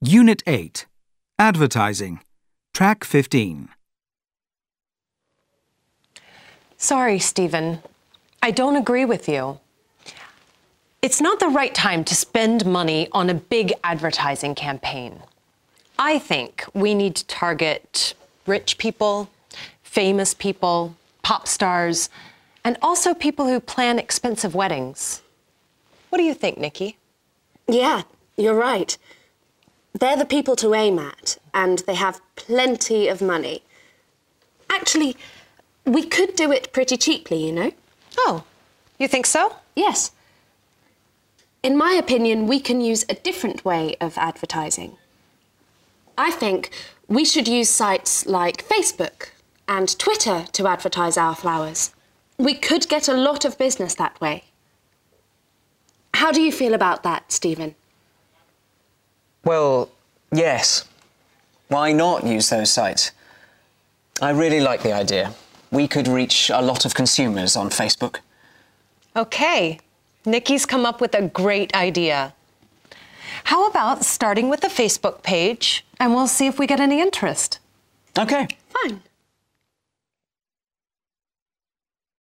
Unit 8. Advertising. Track 15. Sorry, Stephen. I don't agree with you. It's not the right time to spend money on a big advertising campaign. I think we need to target rich people, famous people, pop stars, and also people who plan expensive weddings. What do you think, Nikki? Yeah, you're right. They're the people to aim at, and they have plenty of money. Actually, we could do it pretty cheaply, you know? Oh, you think so? Yes. In my opinion, we can use a different way of advertising. I think we should use sites like Facebook and Twitter to advertise our flowers. We could get a lot of business that way. How do you feel about that, Stephen? Well, yes. Why not use those sites? I really like the idea. We could reach a lot of consumers on Facebook. Okay. Nikki's come up with a great idea. How about starting with the Facebook page, and we'll see if we get any interest? Okay.